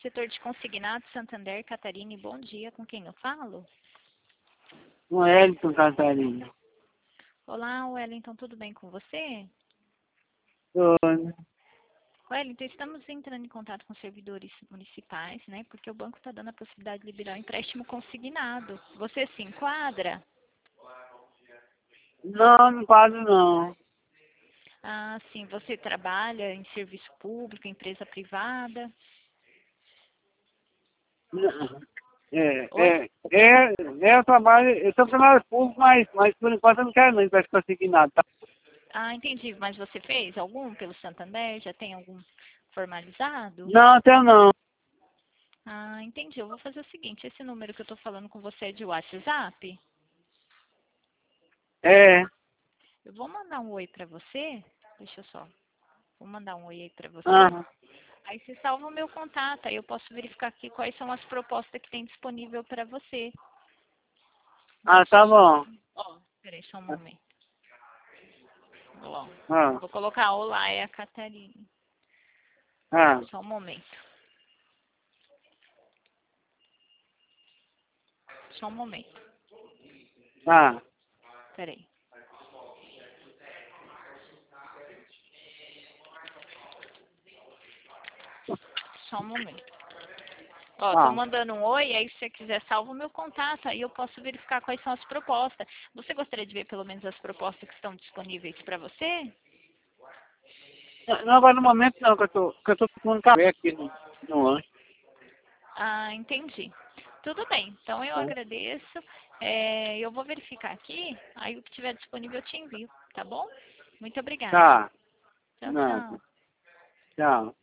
setor de consignado, Santander, Catarina. Bom dia, com quem eu falo? Com Wellington, Catarina. Olá, Wellington, tudo bem com você? Tudo. Wellington, estamos entrando em contato com servidores municipais, né? Porque o banco está dando a possibilidade de liberar um empréstimo consignado. Você se enquadra? Não, não pago não. Ah, sim. Você trabalha em serviço público, empresa privada? Não. Oi? Eu trabalho, eu sou funcionário público, mas por enquanto eu não quero não, para conseguir nada, tá? Ah, entendi. Mas você fez algum pelo Santander? Já tem algum formalizado? Não, até não. Ah, entendi. Eu vou fazer o seguinte. Esse número que eu estou falando com você é de WhatsApp? É. Eu vou mandar um oi para você. Deixa eu só. Vou mandar um oi aí para você. Ah, Aí você salva o meu contato. Aí eu posso verificar aqui quais são as propostas que tem disponível para você. tá bom. Ó, peraí, só um momento. Ó, Ah, vou colocar olá, é a Catarina. ah, Só um momento. Só um momento. ah. Peraí. Só um momento. Ó, tô Ah. mandando um oi, aí se você quiser salva o meu contato, aí eu posso verificar quais são as propostas. Você gostaria de ver pelo menos as propostas que estão disponíveis para você? Não, agora no momento não, que eu tô com um café aqui no lanche. Ah, entendi. Tudo bem, então eu Tá? agradeço. Eu vou verificar aqui, aí o que tiver disponível eu te envio, tá bom? Muito obrigada. Tá. Tchau, Nada. tchau. Tchau.